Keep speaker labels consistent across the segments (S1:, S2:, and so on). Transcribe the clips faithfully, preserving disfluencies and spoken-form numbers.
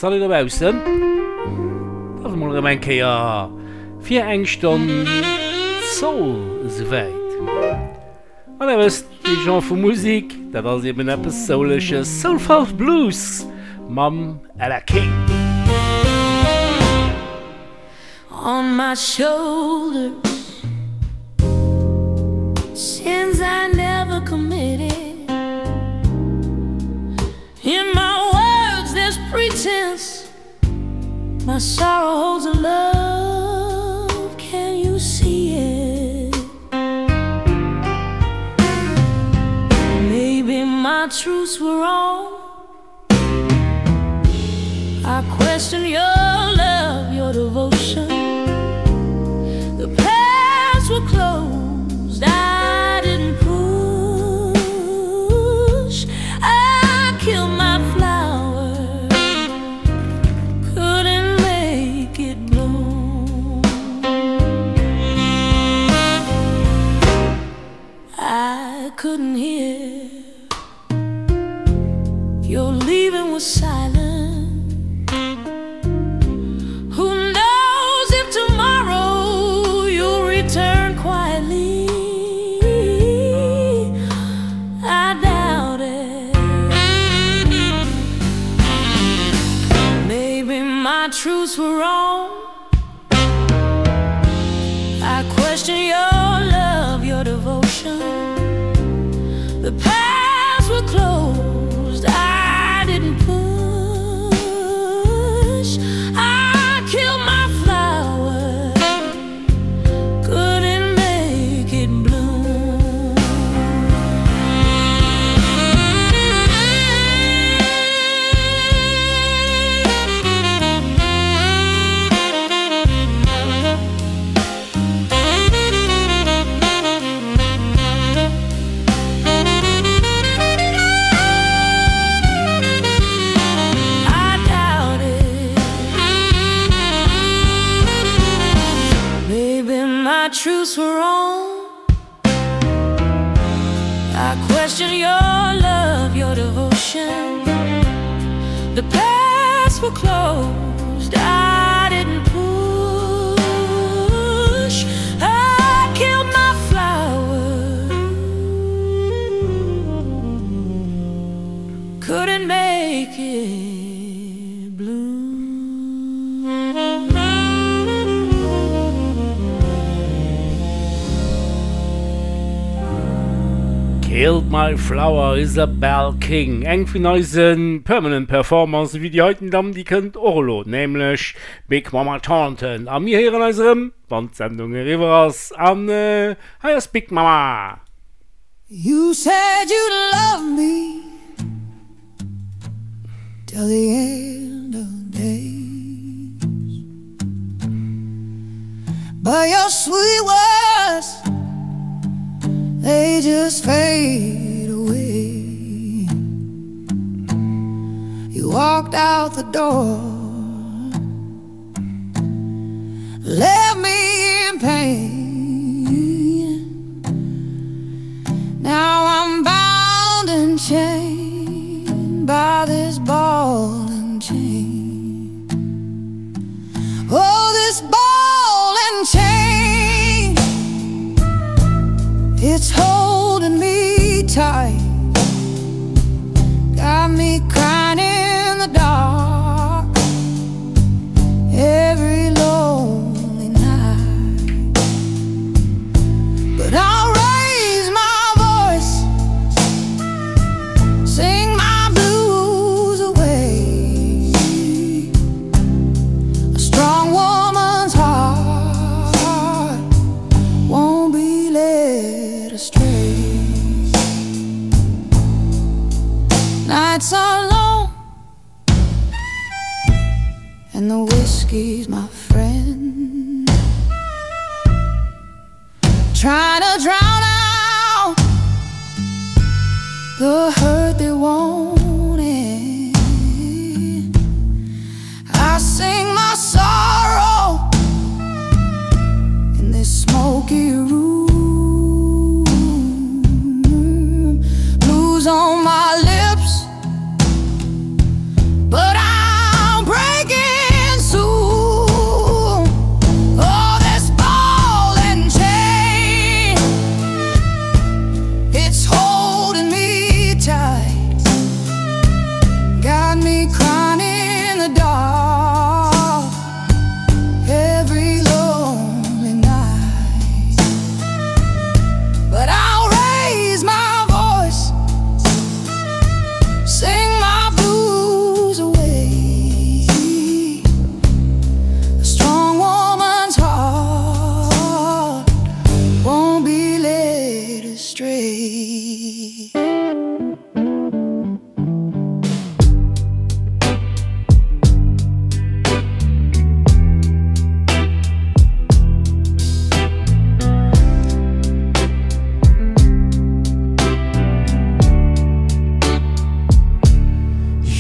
S1: alle dabaussen. Dat mal en Keier fir eng Stonn Soul soweit. An er wëst Di Jean vu Musik, dat ass eben eppes soulege Soulful Blues, Mam Ella King.
S2: On my shoulders, sins I never committed. In my words there's pretense, my sorrow holds a love, can you see it? Maybe my truths were wrong, I question your love, your devotion. The paths were closed, I didn't push. I killed my flower, couldn't make it bloom. I couldn't hear, your leaving was silent. Truths were wrong, I question your love, your devotion. The paths were closed, I didn't push. I killed my flower, couldn't make it bloom. Truths were wrong, I question your love, your devotion. The paths were closed, I didn't push. I killed my flower, couldn't make it bloom.
S1: Killed My Flower, Isabel King. Eng vun eisen permanent Performance wie die heuten Damm die kënnt Orlo, nämlich Big Mama Thornton. Am mir heieren eiserem Bandsendung River ass an äh, heiers Big Mama.
S3: You said you'd love me till the end of days, but your sweet words, they just fade away. You walked out the door, left me in pain. Now I'm bound and chained by this ball and chain. Oh, this ball and chain, it's holding me tight, got me crying in the dark every lonely night. But I'll raise my voice, sing my blues away. A strong woman's heart won't be led astray. Nights are long and the whiskey's my friend, trying to drown out the hurt that won't end. I sing my sorrow in this smoky room, blues on my lips, but I'm proud.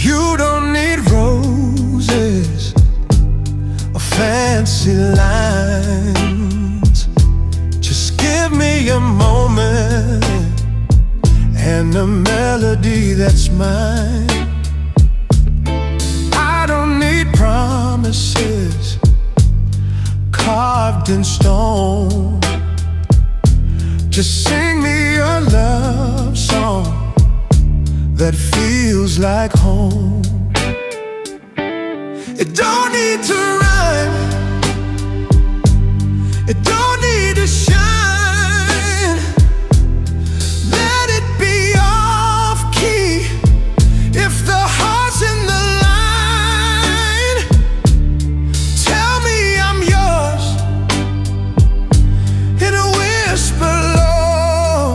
S3: You don't need roses or fancy lines. Just give me a moment and a melody that's mine. I don't need promises carved in stone. Just sing me a love song that feels like home. It don't need to rhyme, it don't need to shine. Let it be off key if the heart's in the line. Tell me I'm yours in a whisper low.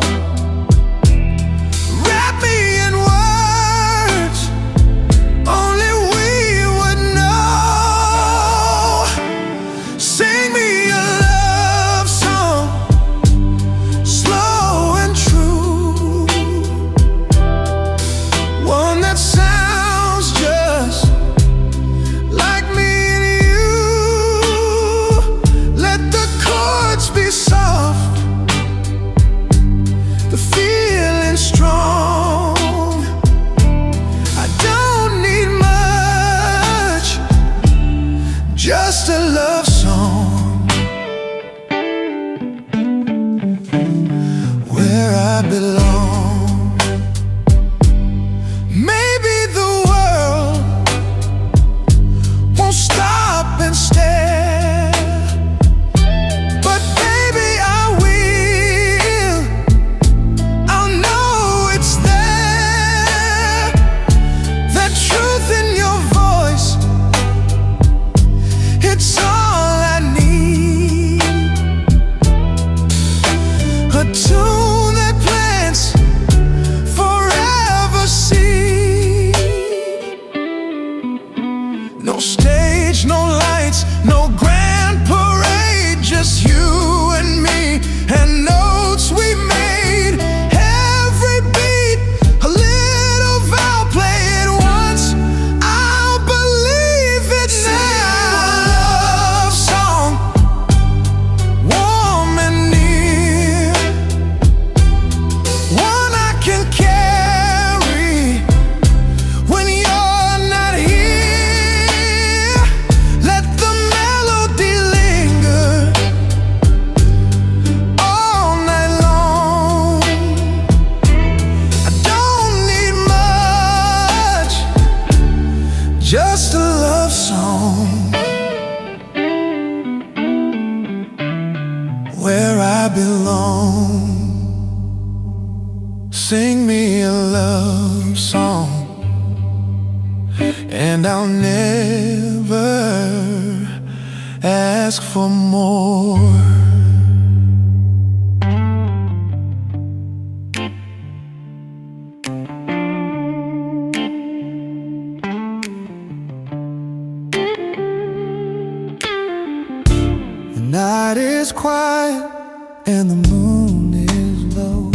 S3: Wrap me in words only we would know. Sing me a love song, slow and true, one that sounds just like me and you. Let the chords be soft, the feeling strong. I don't need much, just a love song. Where I belong. Maybe the world won't stop and stare, but baby I will. I'll know it's there. That truth in your voice, it's all I need. A tune that plants forever seed. No stage, no lights, no grand parade, just you and me and notes we made. Every beat, a little vow, play it once, I'll believe it now. Love song, warm and near, one I can carry when you're not here. Let the melody linger all night long. I don't need much, just a love song. Where I belong. Sing me a love song, and I'll never ask for more. The night is quiet and the moon is low.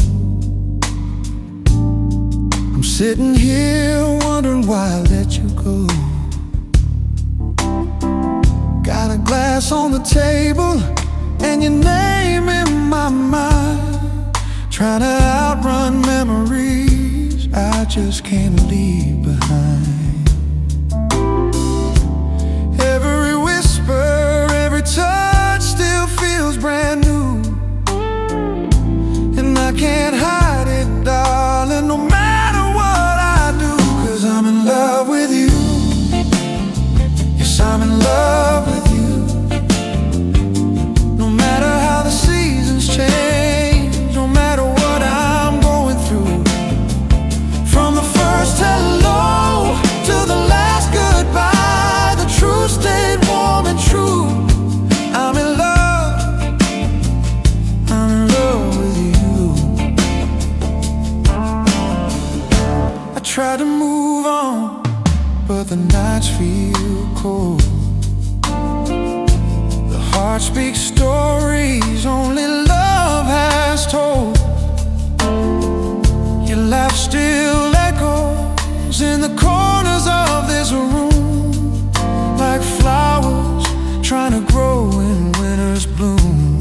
S3: I'm sitting here wondering why I let you go. Got a glass on the table and your name in my mind, trying to outrun memories I just can't leave behind. Every whisper, every touch still feels brand new, and I can't hide it, darling, no matter what I do. 'Cause I'm in love with you. Yes, I'm in love with you. No matter how the seasons change, no matter what I'm going through, from the first hello to the last goodbye, the truth stayed warm and true. I'm in love, I'm in love with you. I try to move on, but the nights feel cold. The heart speaks stories only love has told. Your laugh still echoes in the corners is a room like flowers trying to grow in winter's bloom.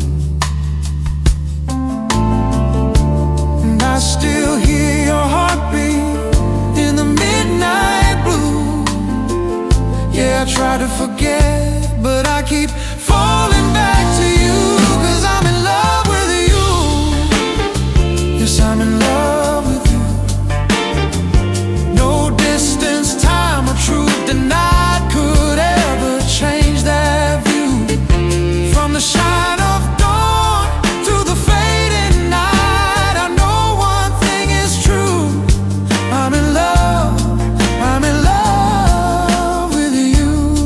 S3: And I still hear your heartbeat in the midnight blue. Yeah, I try to forget, but I keep falling back to you, 'cause I'm in love with you. Yes, I'm in love with you. No distance, time, or truth denied could ever change that view. From the shine of dawn to the fading night, I know one thing is true. I'm in love, I'm in love with you.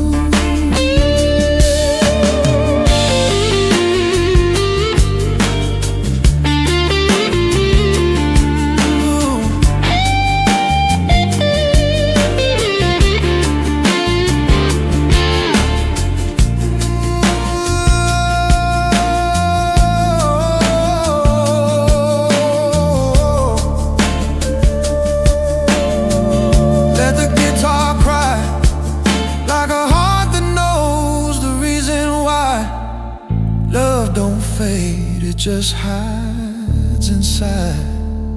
S3: Let the guitar cry like a heart that knows the reason why. Love don't fade, it just hides inside.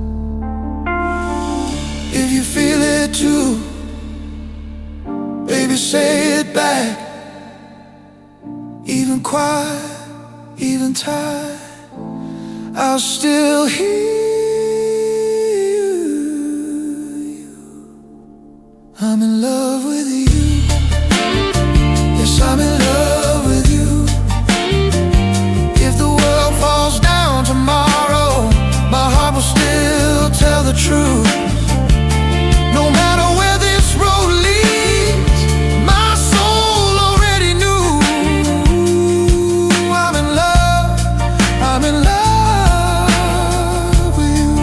S3: If you feel it too, baby, say it back. Even quiet, even tired, I'll still hear you. I'm in love with you. Yes, I'm in love with you. If the world falls down tomorrow, my heart will still tell the truth. No matter where this road leads, my soul already knew. I'm in love, I'm in love with you.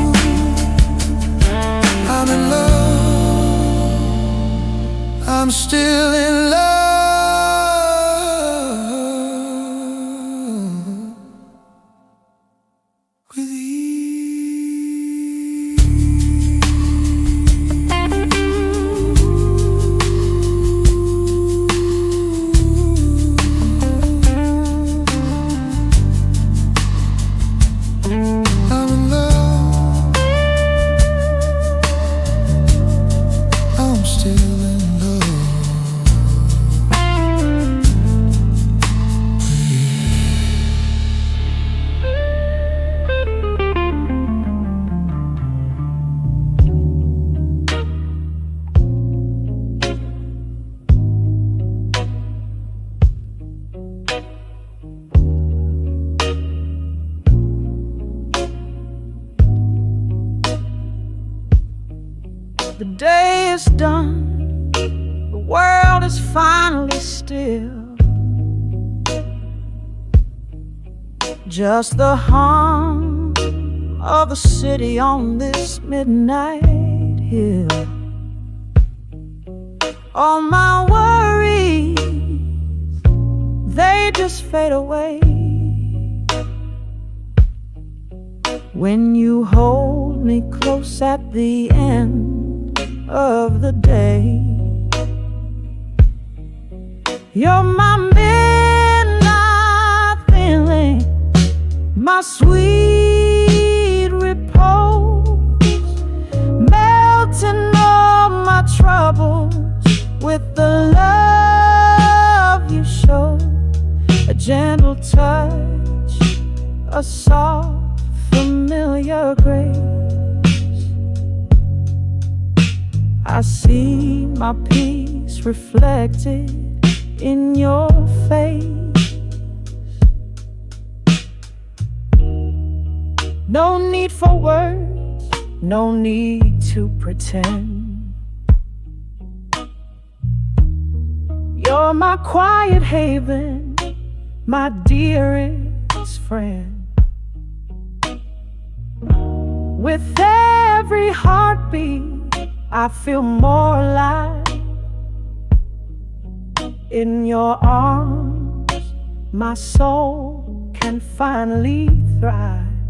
S3: I'm in love, I'm still in love with you. I'm in love, I'm still in love.
S4: The day is done, the world is finally still. Just the hum of the city on this midnight hill. All my worries, they just fade away when you hold me close at the end of the day. You're my midnight feeling, my sweet repose, melting all my troubles with the love you show. A gentle touch, a soft, familiar grace. I see my peace reflected in your face. No need for words, no need to pretend. You're my quiet haven, my dearest friend. With every heartbeat, I feel more alive. In your arms, my soul can finally thrive.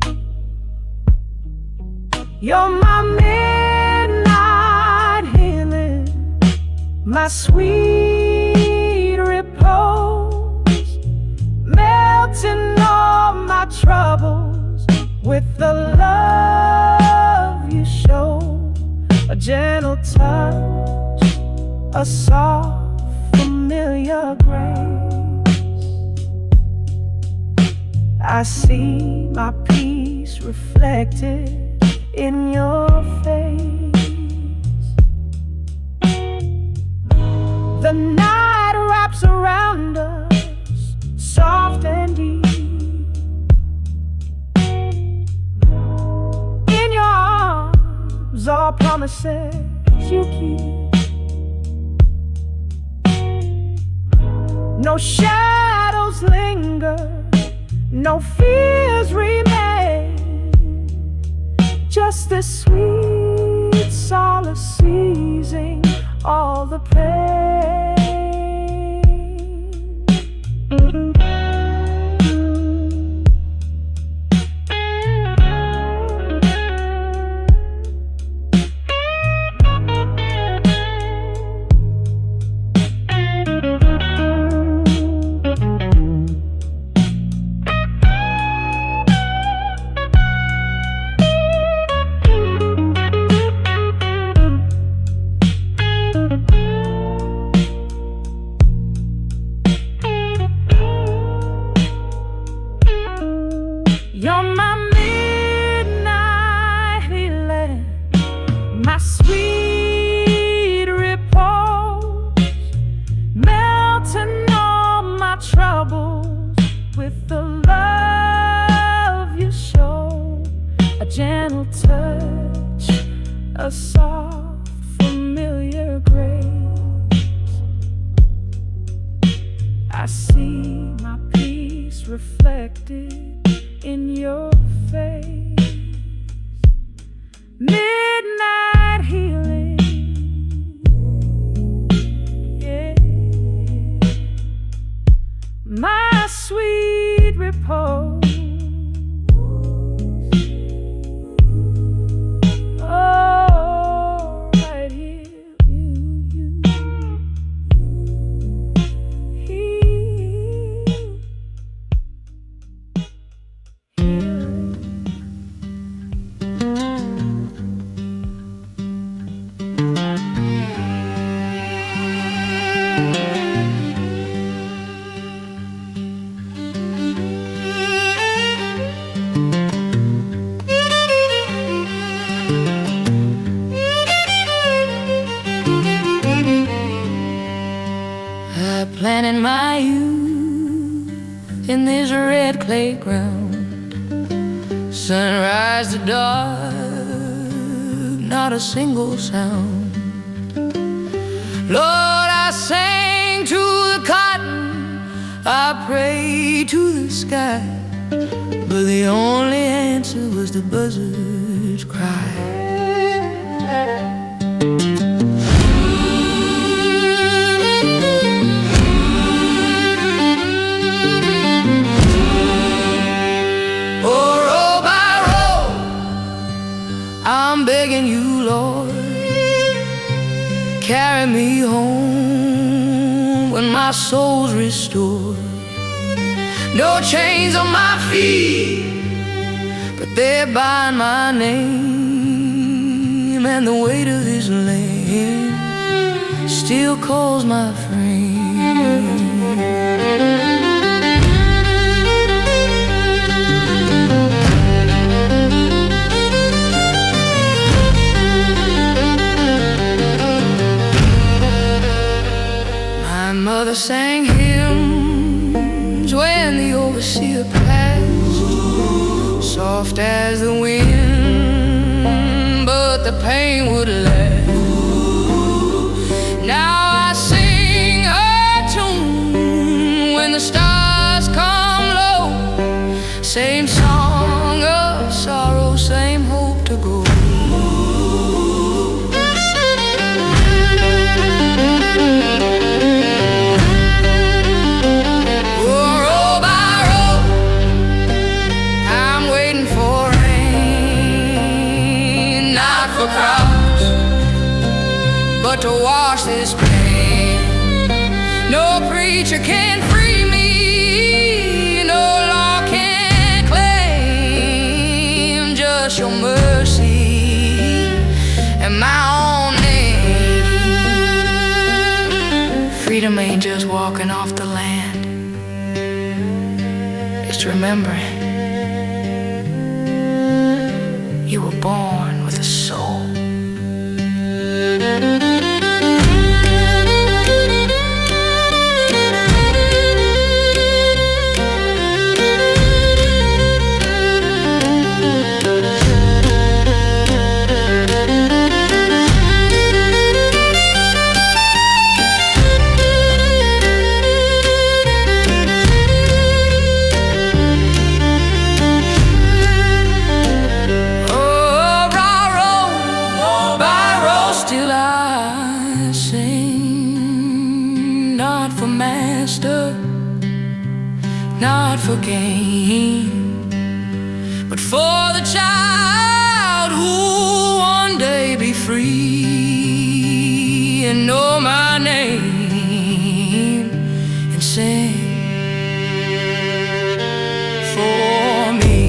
S4: You're my midnight healing, my sweet repose, melting all my troubles with the love you show. A gentle touch, a soft, familiar grace. I see my peace reflected in your face. The night wraps around us, soft and deep. In your arms, all promises you keep. No shadows linger, no fears remain. Just this sweet solace easing all the pain. You're my midnight healing, my sweet repose, melting all my troubles with the love you show. A gentle touch, a soft, familiar grace. I see my peace reflected in your face. Midnight healing, yeah. My sweet repose. Oh, right here, you, you. I planted my youth in this red clay ground. Sunrise to dark, not a single sound. Lord, I sang to the cotton, I prayed to the sky, but the only answer was the buzzard's cry. I'm begging you, Lord, carry me home when my soul's restored. No chains on my feet, but they bind my name, and the weight of this land still calls my frame. Mother sang hymns when the overseer passed, soft as the wind, but the pain would last. Now I sing her tune when the stars come low, same song of sorrow, same hope to go. For crowds No preacher can free me, no law can claim just your mercy and my own name. Freedom ain't just walking off the land, it's remembering you were born with a soul. Not for gain, but for the child who'll one day be free and know my name and sing for me.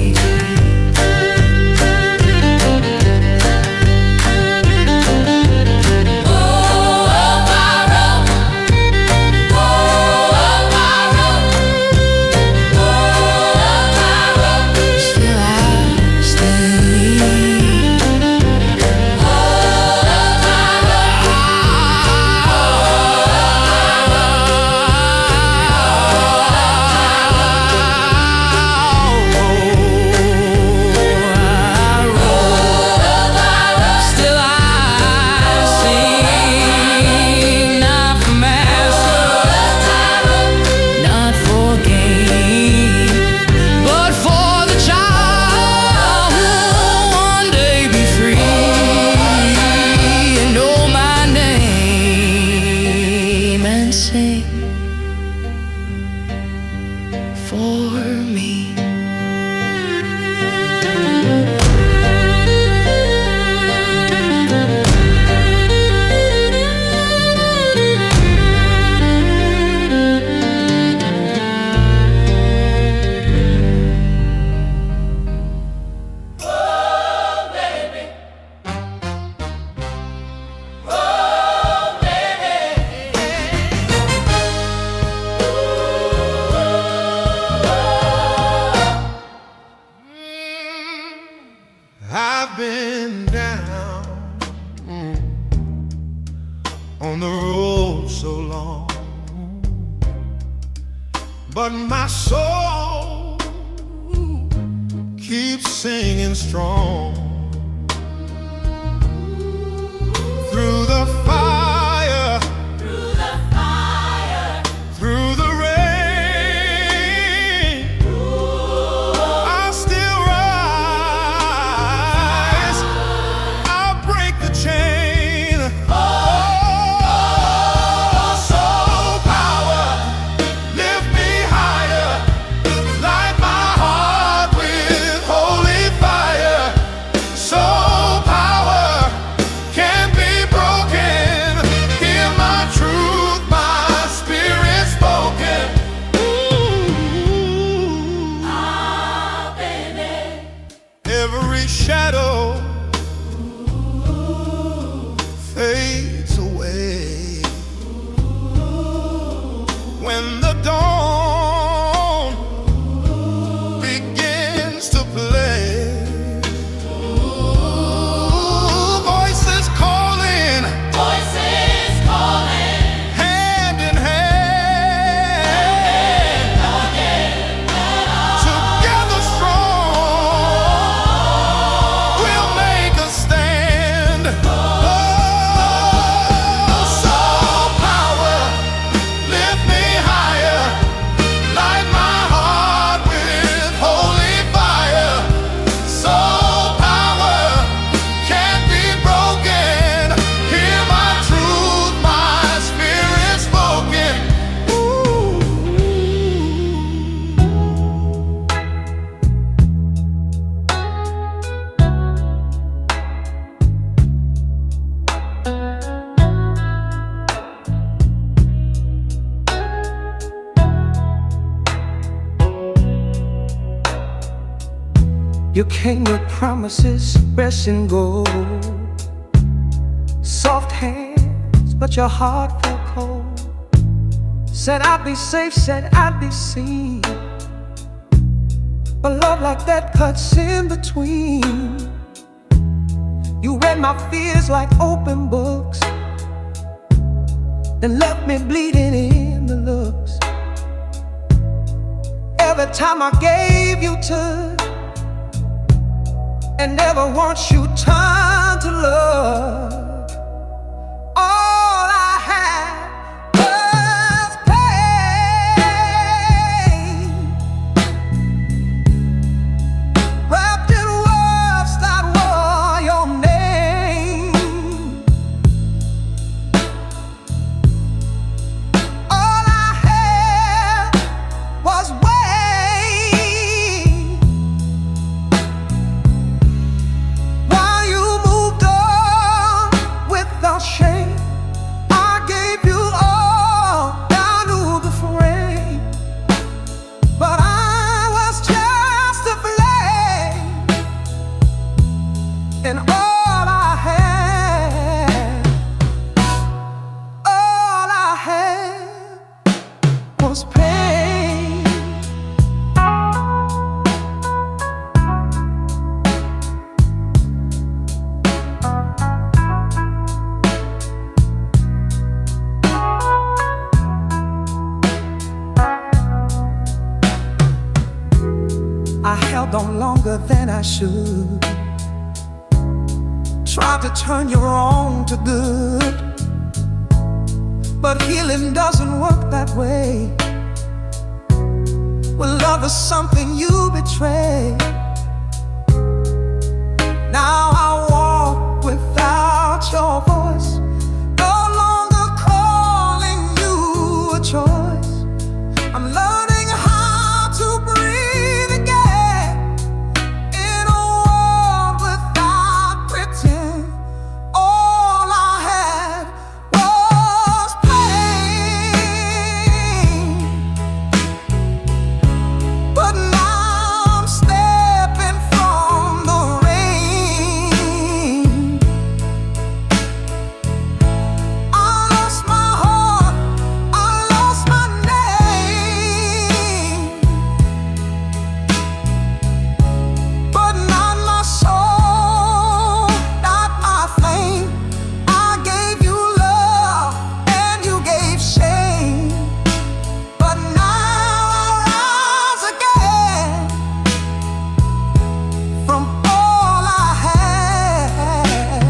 S3: I've been down mm, on the road so long, but my soul keeps singing strong. Through the fire,
S2: Through the fire,
S3: through the rain, I'll still rise. I'll break the chain. Oh, soul power, lift me higher. Light my heart with holy fire. You came with promises, fresh and gold, soft hands, but your heart felt cold. Said I'd be safe, said I'd be seen, but love like that cuts in between. You read my fears like open books, then left me bleeding in the looks. Every time I gave you touch, and never once you turned to love. All I had was pain, wrapped in words that were your name. All I had was weight. Shame, I gave you all down to the frame, but I was just a flame, and all I had, all I had was pain. I held on longer than I should, tried to turn your wrong to good, but healing doesn't work that way. Well, love is something you betray. Now I walk without your voice, no longer calling you a choice. I'm learning how to breathe again in a world without pretend. All I had was pain, but now I'm stepping from the rain. I lost my heart, I lost my name, but not my soul, not my flame. I gave you love and you gave shame, but now I rise again from all I had.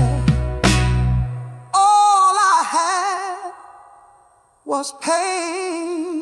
S3: All I had was pain.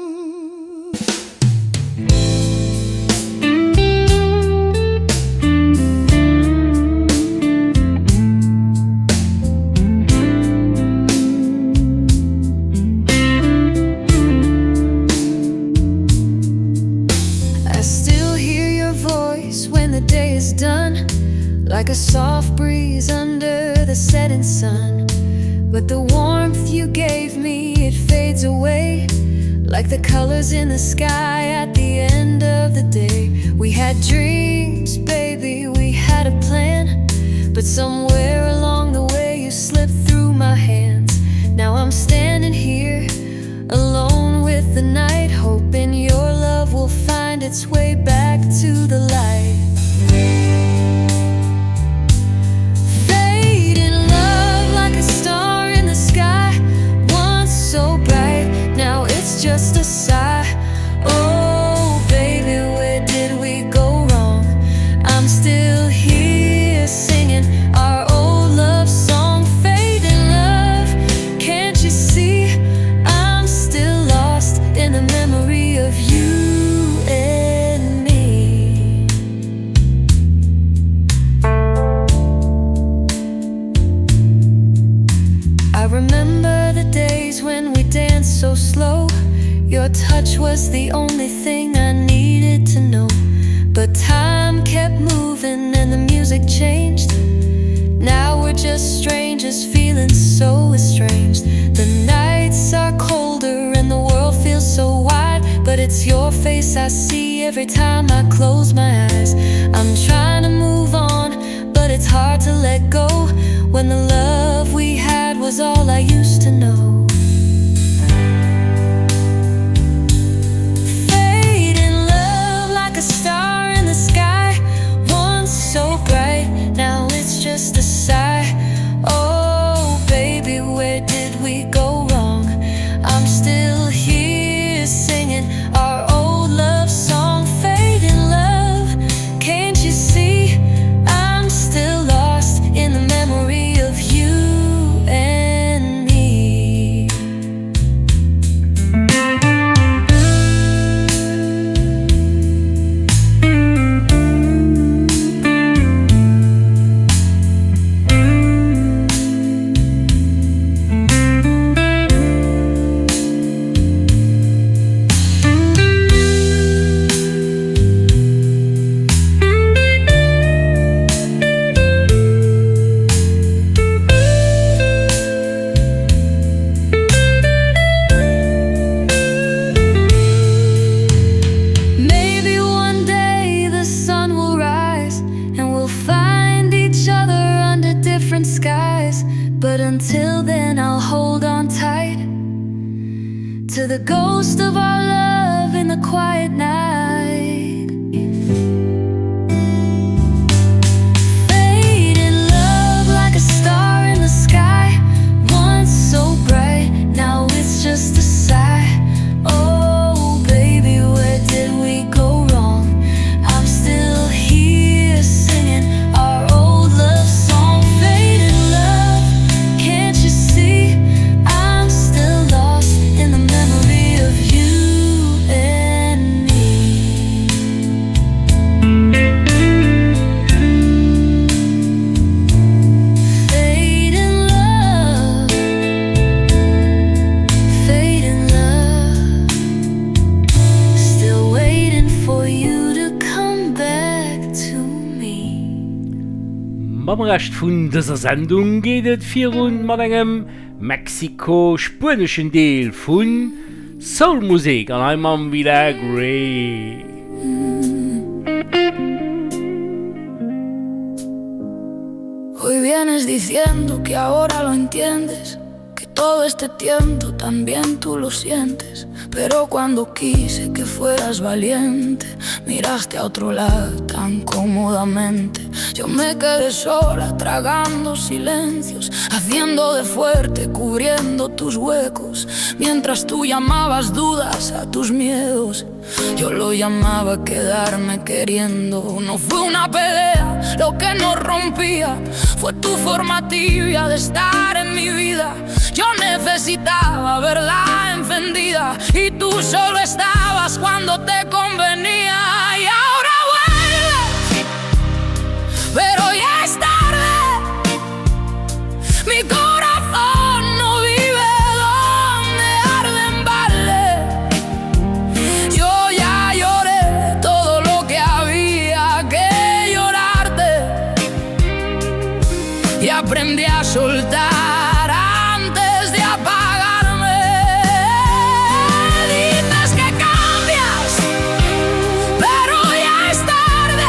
S2: I still hear your voice when the day is done, like a soft breeze under the setting sun. But the warmth you gave me, it fades away, like the colors in the sky at the end of the day. We had dreams, baby, we had a plan, but somewhere along the way you slipped through my hands. Now I'm standing here, alone with the night, hoping your love will find its way back to the light. Fade in love like a star in the sky, once so bright, now it's just a sigh. Oh baby, where did we go wrong? I'm still here singing our old love song. Fade in love, can't you see? I'm still lost in the memory of you and me. I remember the days when we danced so slow. Your touch was the only thing I needed to know. But time kept moving and the music changed. Now we're just strangers feeling so estranged. The nights are colder and the world feels so wide, but it's your face I see every time I close my eyes. I'm trying to move it's hard to let go when the love we had was all I used to know. Fade in love like a star in the sky, once so bright, now it's just a sigh. Oh baby, where did we go wrong? I'm still here singing our old love song. Fade in love, can't you see? I'm still lost in the memory of you and me. Maybe one day the sun will rise and we'll find each other under different skies. But until then I'll hold on tight to the ghost of our love in the quiet night. Fade in love like a star in the sky, once so bright, now it's just a sigh. Oh baby, where did we go wrong? I'm still here singing our old love song. Fade in love, can't you see? I'm still lost in the memory of you and me. Fade in love, fade in love, still waiting for you to come back to me.
S1: Mam recht vun dëser Sendung gehtet virun mat engem mexiko-spanischen Deel vun Soulmusik an einmal wieder Grey.
S4: Hoy vienes diciendo que ahora lo entiendes, que todo este tiempo también tú lo sientes. Pero cuando quise que fueras valiente, miraste a otro lado tan cómodamente. Yo me quedé sola tragando silencios, haciendo de fuerte, cubriendo tus huecos, mientras tú llamabas dudas a tus miedos. Yo lo llamaba quedarme queriendo. No fue una pelea lo que nos rompía, fue tu forma tibia de estar en mi vida. Yo necesitaba verla encendida y tú solo estabas cuando te convenía. Y ahora vuelve, pero ya es tarde. Mi corazón no vive donde arden barles. Yo ya lloré todo lo que había que llorarte y aprendí a soltar antes de apagarme. Dices que cambias, pero ya es tarde.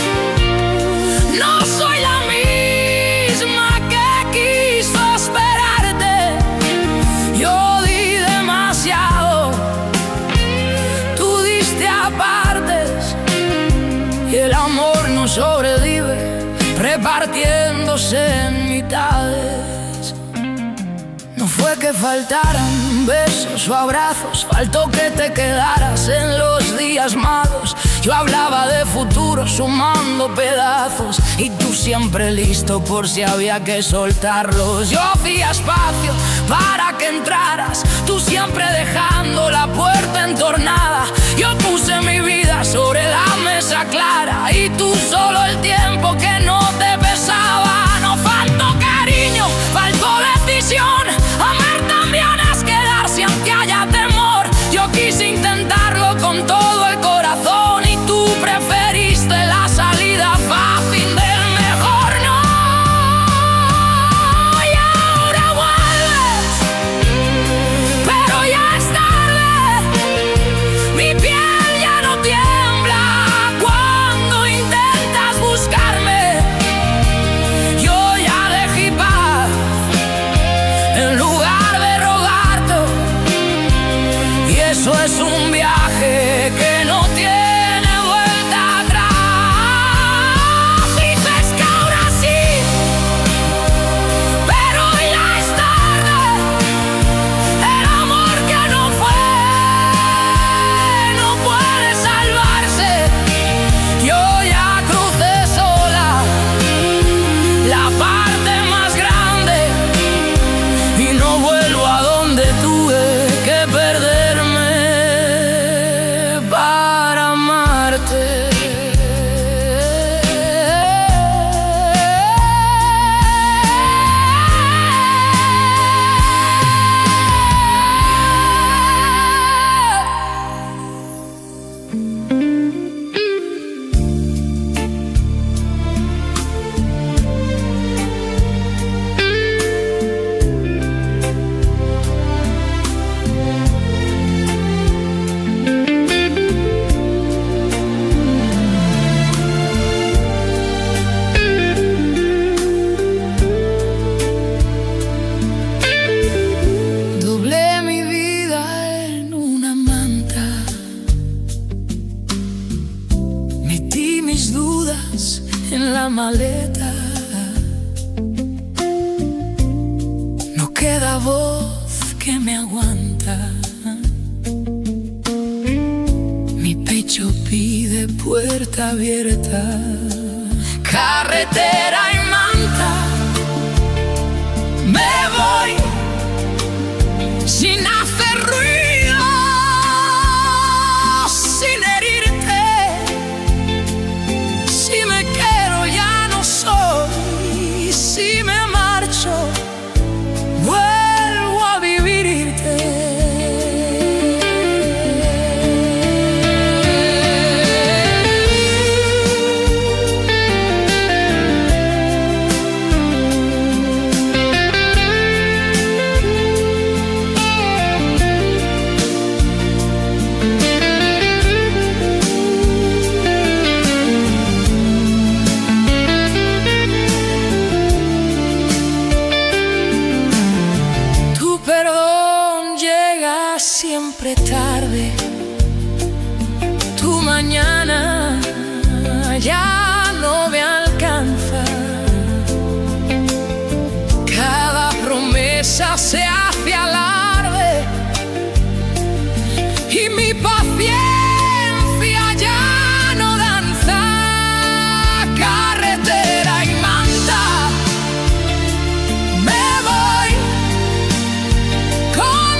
S4: No soy la misma que quiso esperarte. Yo di demasiado, tú diste a partes, y el amor no sobrevive repartiéndose en mitades. No fue que faltaran besos o abrazos, faltó que te quedaras en los días malos. Yo hablaba de futuro sumando pedazos y tú siempre listo por si había que soltarlos. Yo hacía espacio para que entraras, tú siempre dejando la puerta entornada. Yo puse mi vida sobre la mesa clara y tú solo el tiempo que no te pesaba. No faltó cariño, faltó decisión. Amar también es quedarse aunque haya temor. Yo quise intentarlo con todo el corazón y tú preferiste la salida fácil del mejor no. Y ahora vuelves, pero ya está. la maleta. No queda voz que me aguanta. Mi pecho pide puerta abierta. Carretera y manta. Me voy sin hacer ruido, sin herirte. Si me quiero ya no soy. Si me marcho, vuelvo a vivirte. Siempre tarde, tu mañana ya no me alcanza. Cada promesa se hace alarde y mi paciencia ya no danza. Carretera y manta, me voy con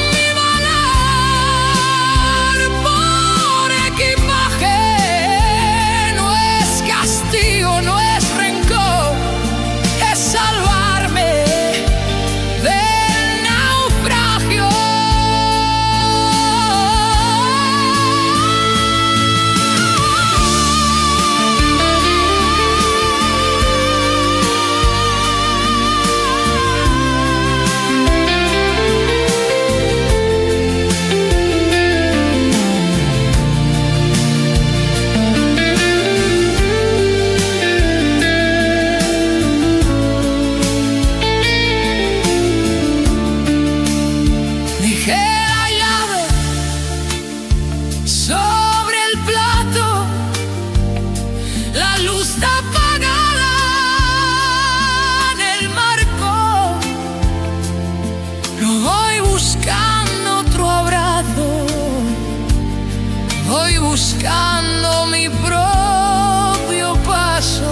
S4: buscando mi propio paso.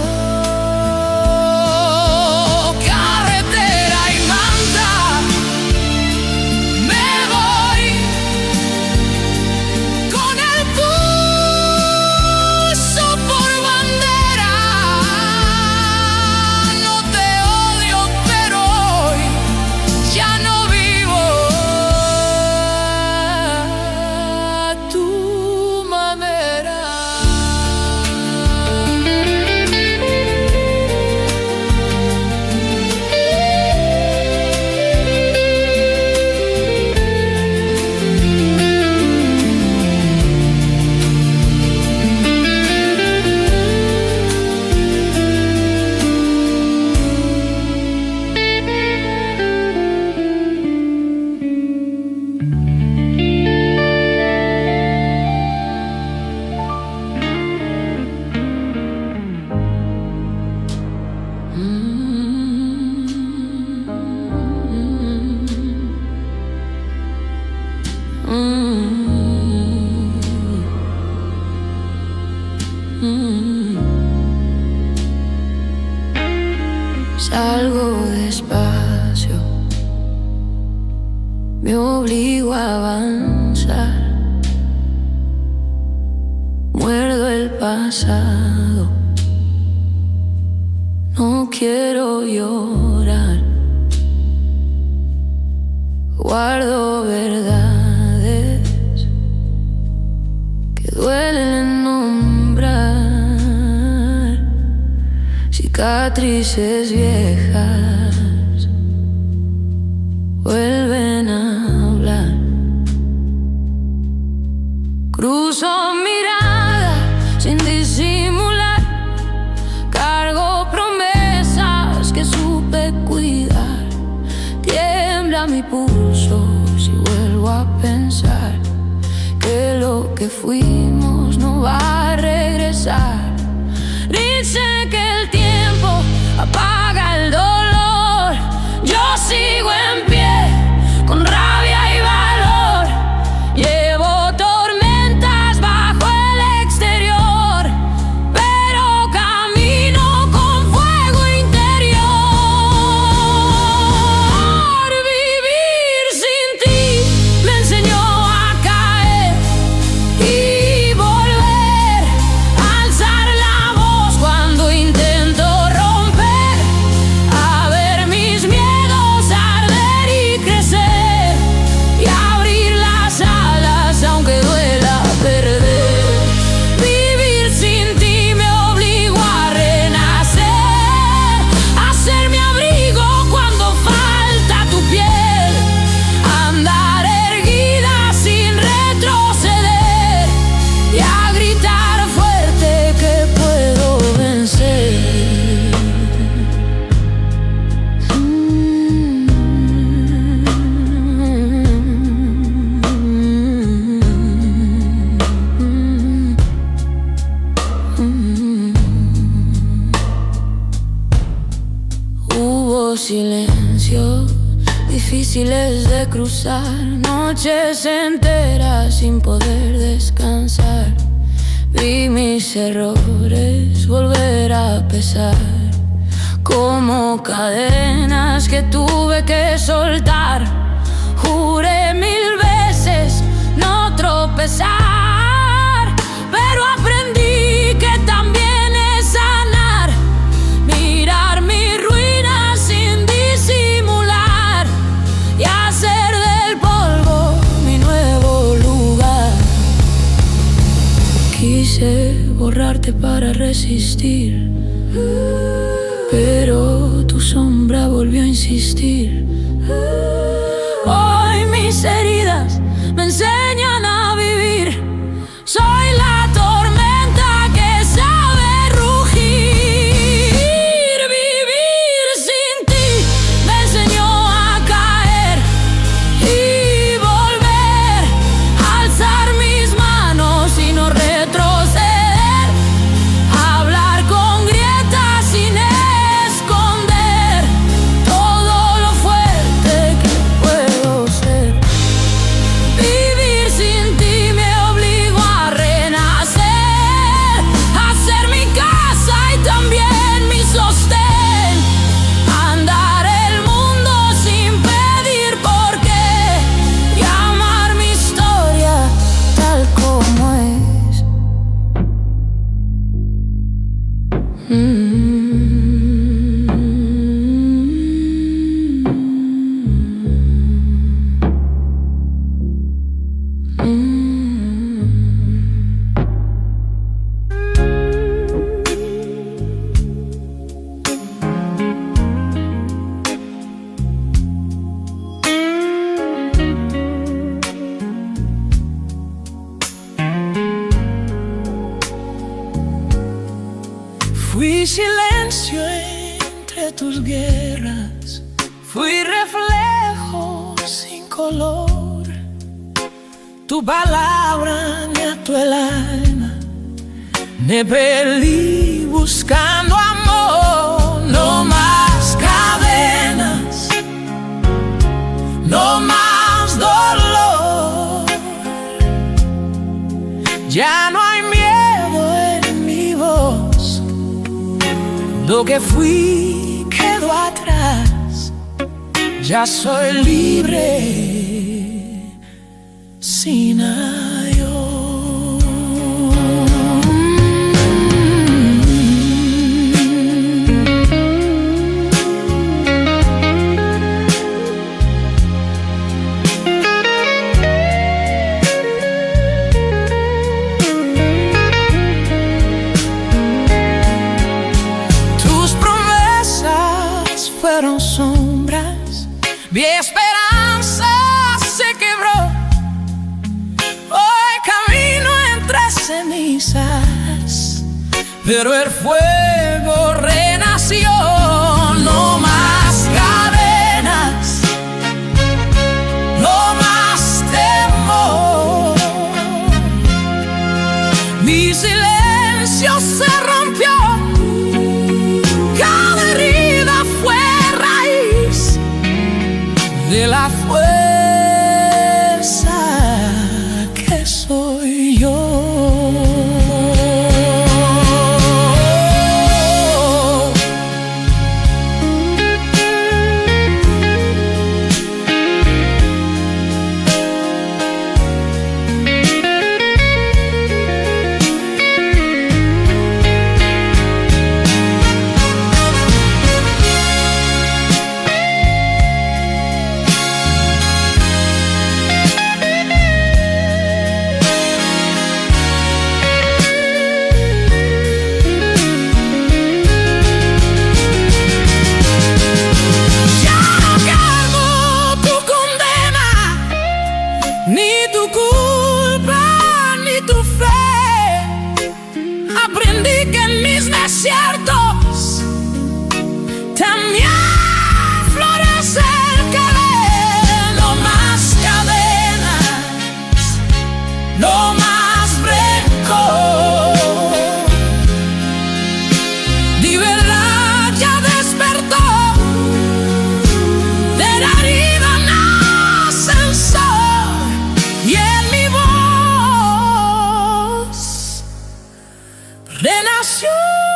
S4: Carretera y manta, me voy con el pulso por bandera. No te odio, pero hoy ya no vivo a tu manera. Salgo despacio, me obligo a avanzar. Muerdo el pasado, no quiero llorar. Guardo verdades que duelen nombrar. Cicatrices viejas vuelven a hablar. Cruzo mirada sin disimular. Cargo promesas que supe cuidar. Tiembla mi pulso si vuelvo a pensar que lo que fuimos no va a regresar. Dice que el tiempo apaga el dolor. Yo sigo en pie, con rabia y valor. Llevo tormentas bajo el exterior, pero camino con fuego interior. Vivir sin ti me enseñó a caer y volver a alzar la voz cuando intento romper, a ver mis miedos arder y crecer y abrir las alas aunque duela perder. Vivir sin ti me obligó a renacer, a ser mi abrigo cuando falta tu piel, a andar erguida sin retroceder y a gritar fuerte que puedo vencer. Hubo silencios difíciles de cruzar, noches enteras sin poder descansar. Vi mis errores volver a pesar, como cadenas que tuve que soltar. Juré mil veces no tropezar, pero aprendí que también es sanar, mirar mi ruina sin disimular y hacer del polvo mi nuevo lugar. Quise borrarte para resistir, pero tu sombra volvió a insistir. Hoy mis heridas me enseñan a vivir. Soy la tormenta que sabe rugir. Vivir sin ti me enseñó a caer y volver a alzar mis manos y no retroceder, a hablar con grietas sin esconder todo lo fuerte que puedo ser. Vivir sin ti me obligó a renacer, a ser mi casa y también mi sostén, a andar el mundo sin pedir por qué y amar mi historia tal como es. Mm.
S3: Fui silencio entre tus guerras, fui reflejo sin color. Tu palabra me ató el alma, me perdí buscando amor. No más cadenas, no más dolor. Ya no hay miedo en mi voz, lo que fui quedó atrás. Ya soy libre sin ayón. Tus promesas fueron sombras, mi esperanza se quebró. Hoy camino entre cenizas, pero el fuego renació. No más cadenas, no más temor. Mi silencio se rompió, cada herida
S4: ni tu culpa, ni tu fe. Aprendí que en mis desiertos también florece el querer. No más cadenas, no más rencor. Di verdad ya despertó, de la herida nace el sol y en mi voz renació.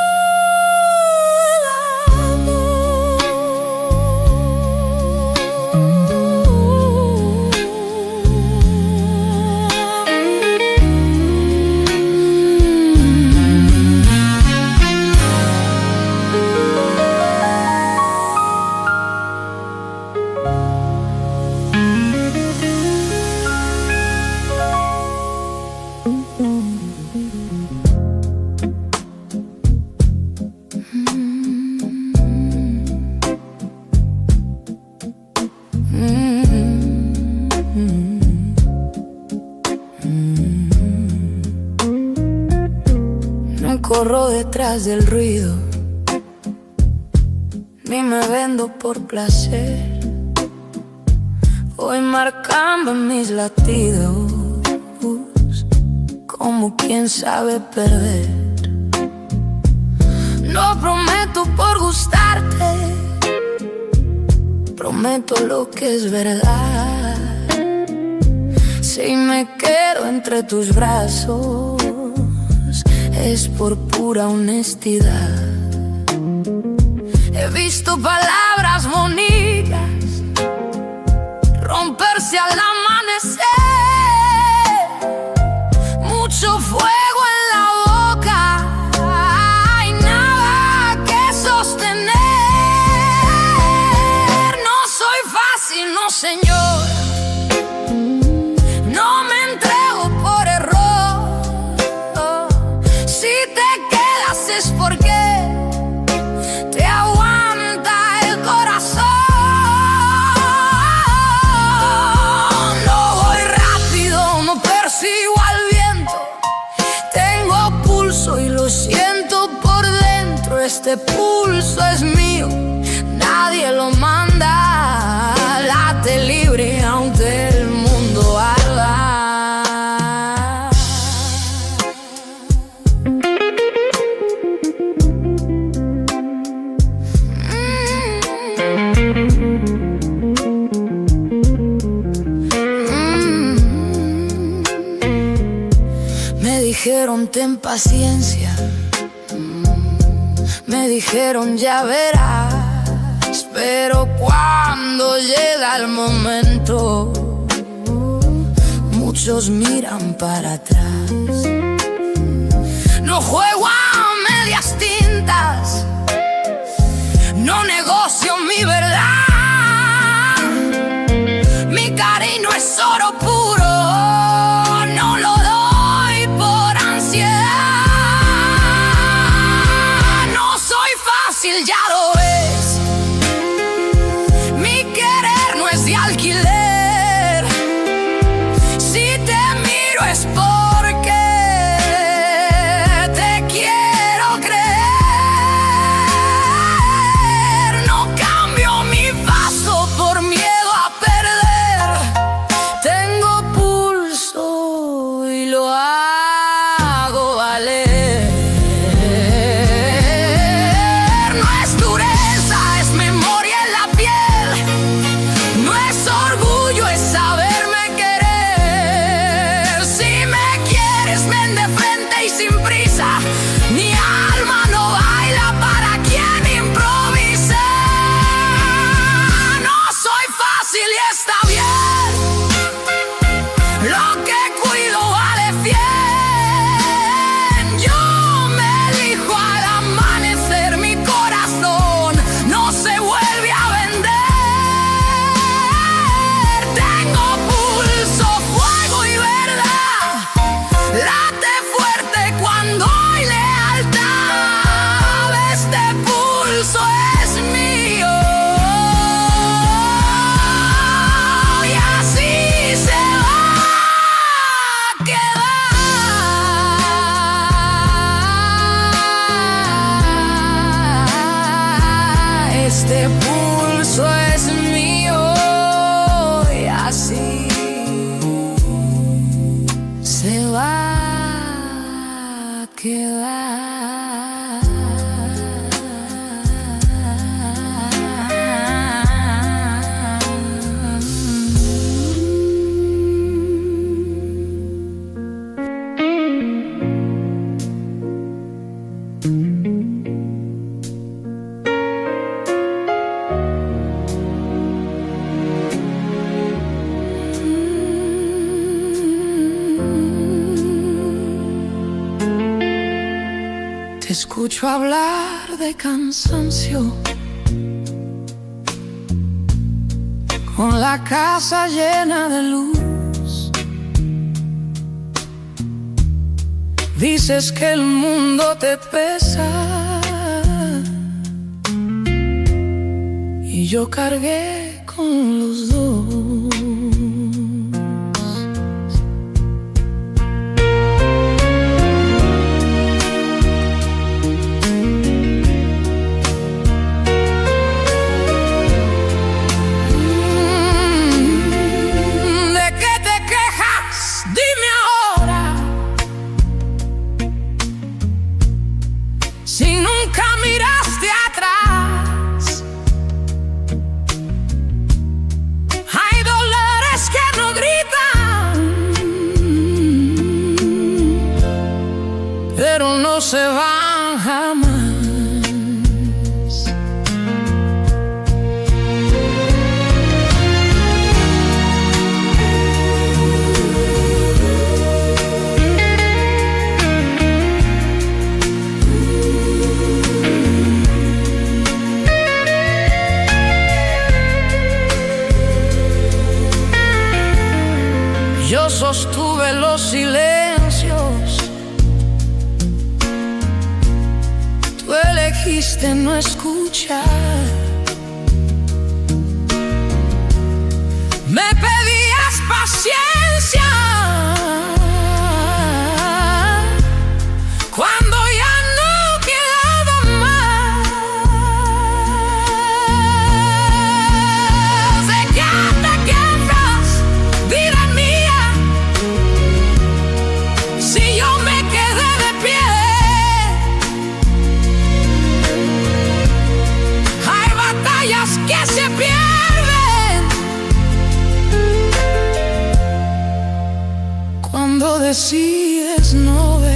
S2: No corro detrás del ruido, ni me vendo por placer. Voy marcando mis latidos, como quien sabe perder. No prometo por gustarte, prometo lo que es verdad. Si me quedo entre tus brazos, es por pura honestidad. He visto palabras bonitas romperse al amanecer, mucho fuego en la boca, hay nada que sostener. No soy fácil, no señor, no me entrego por error. Si te quedas es porque te aguanta el corazón. No voy rápido, no persigo al viento, tengo pulso y lo siento por dentro. Este pulso es mío, nadie lo manda. Late libre aunque el mundo arda. Me dijeron ten paciencia, me dijeron ya verás, pero cuando llega el momento, muchos miran para atrás. No juego a medias tintas, no negocio mi verdad. Mi cariño es oro puro, no lo doy por ansiedad. No soy fácil, ya lo ves, mi querer no es de alquiler. Si te miro es porque te quiero creer. No cambio mi paso por miedo a perder. Tengo pulso y lo hago valer. No es dureza, es memoria en la piel. No es orgullo, es saberme querer. Si me
S4: quedar. Te escucho hablar de cansancio, con la casa llena de luz. Dices que el mundo te pesa y yo cargué con los dos. Si nunca miraste atrás, hay dolores que no gritan, pero no se van jamás. Yo sostuve los silencios, tú elegiste no escuchar. Me pedías paciencia cuando ya no quedaba más. ¿De qué te quejas, vida mía? Si yo me quedé de pie, hay batallas que se pierden cuando decides no ver.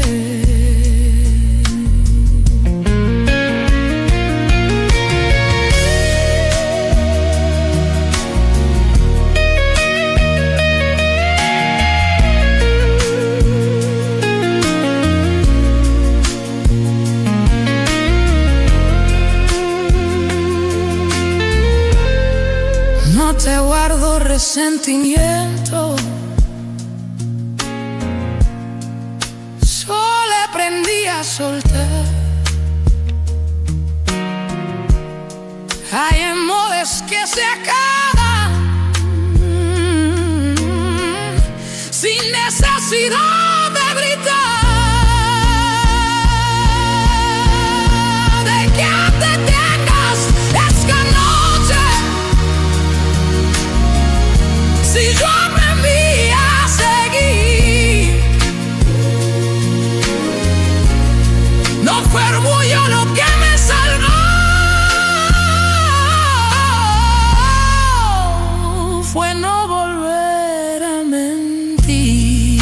S4: No te guardo resentimiento, solo aprendí a soltar. Hay amores que se acaban sin necesidad de gritar. ¿De qué te tengas esta noche? Si yo aprendí a seguir, no fue orgullo lo que me salvó, fue no volver a mentir.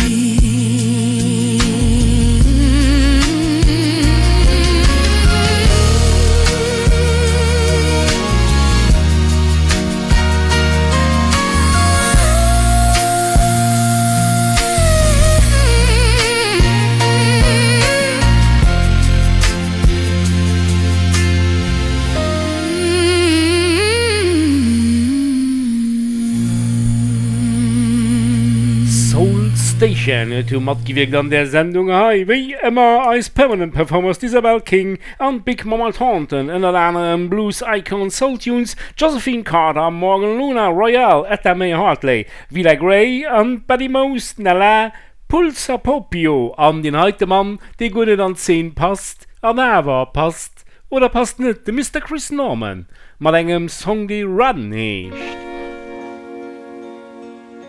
S1: Station to mat gewirkt an der Sendung hei wie immer als permanent Performers Isabel King an Big Mama Thornton en der anderem Blues Icon Soul Tunes, Josephine Carter, Morgan Luna, Royale, Etta Mae Hartley, Villa Gray an Betty Most, Nella, Pulsar Popio an den heite Mann, de gut an zehn passt, an awer passt oder passt net de Mister Chris Norman, mat engem Song die Run heescht.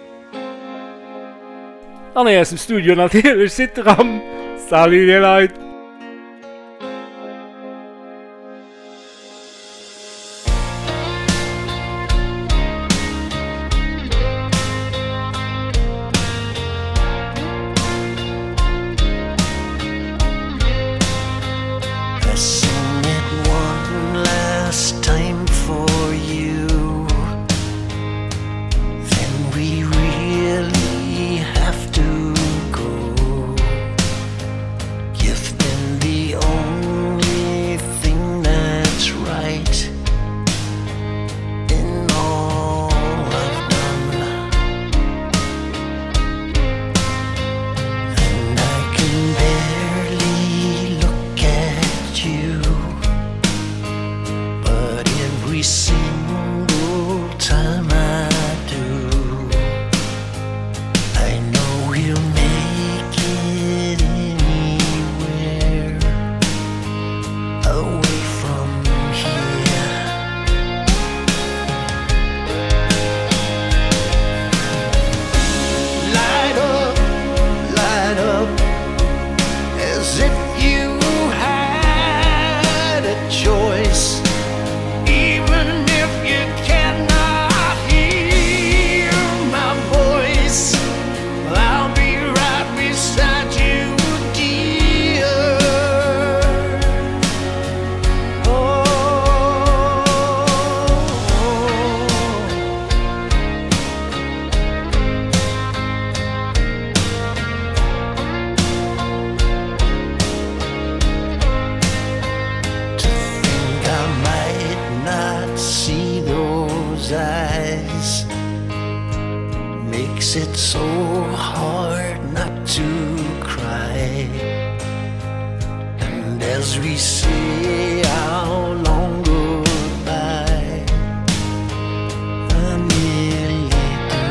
S1: An erst im Studio natürlich sit dran. Salut ihr Leute.
S5: as we say our long goodbye. I nearly do.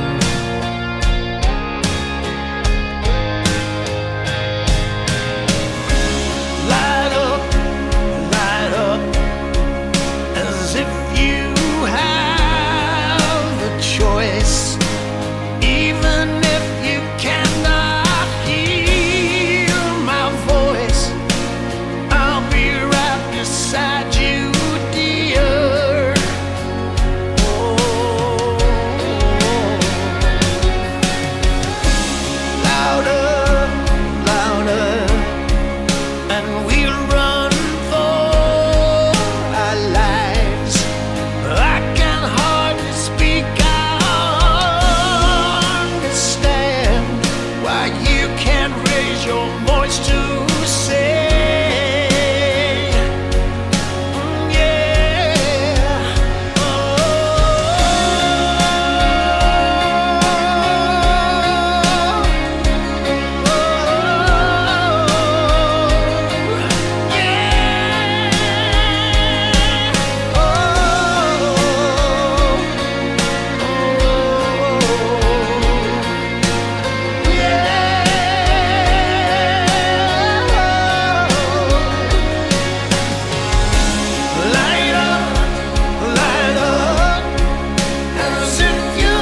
S5: Light up, light up, as if you have a choice, even if you cannot hear my voice. I'll be right beside you, dear. Oh, louder, louder, and we'll run for our lives. I can hardly speak, I understand why you can't raise your voice to say, mm, yeah, light up, light up, as if you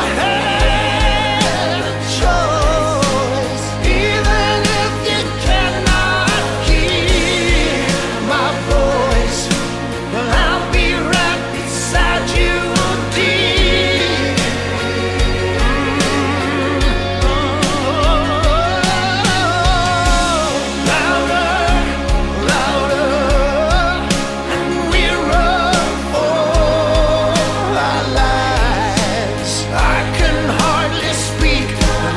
S5: had a choice, even if you cannot hear my voice. Well, I'll be right beside you, dear. Louder, louder, and we run for our lives. I can hardly speak, and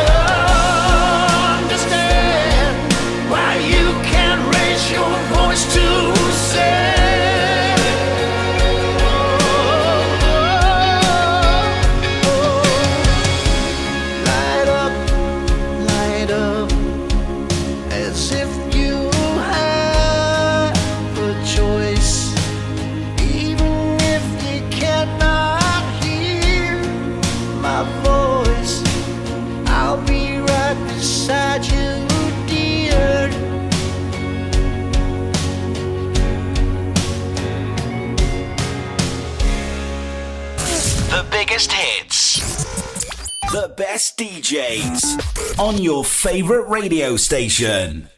S5: I understand why you can't raise your voice to say, light up, light up, as if you have a choice, even if you cannot hear my voice. I'll be right beside you, dear.
S6: The biggest hits. The best D Js on your favorite radio station.